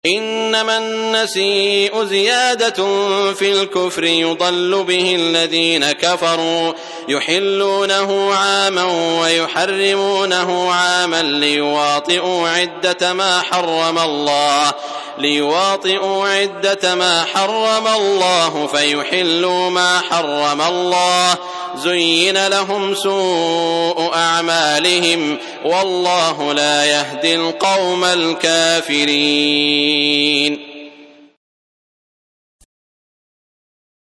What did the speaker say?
إنما النسيء زيادة في الكفر يضل به الذين كفروا يحلونه عاما ويحرمونه عاما ليواطئوا عدة ما حرم الله فيحلوا ما حرم الله زين لهم سوء أعمالهم والله لا يهدي القوم الكافرين.